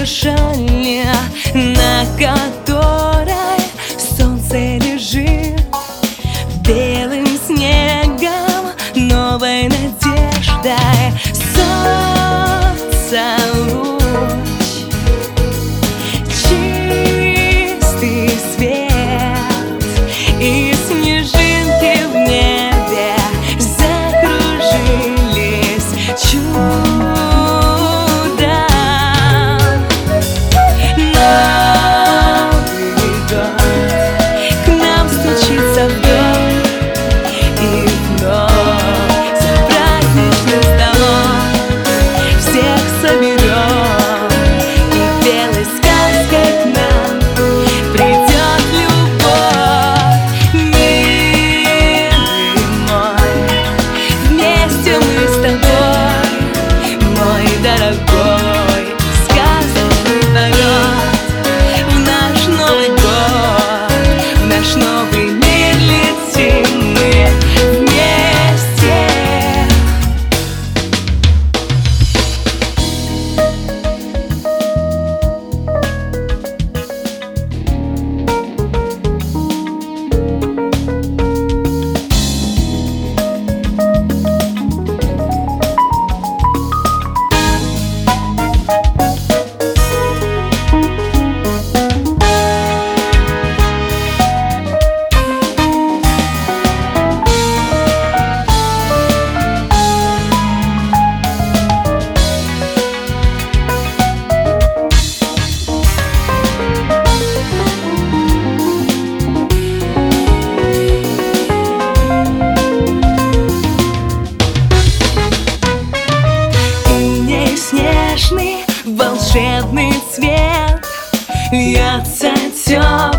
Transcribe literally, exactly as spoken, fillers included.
шальня, на которой солнце лежит белым снегом, новой надеждой. Солнце луч, чистый свет, и снежинки в небе закружились чудом. Новый год к нам стучится вновь и вновь. За праздничным столом всех соберем, и белой сказкой к нам придет любовь. Милый мой, вместе мы с тобой, мой дорогой, сказочный полет в наш Новый год, в наш новый мир летим мы вместе. Снежный волшебный цвет льется темный.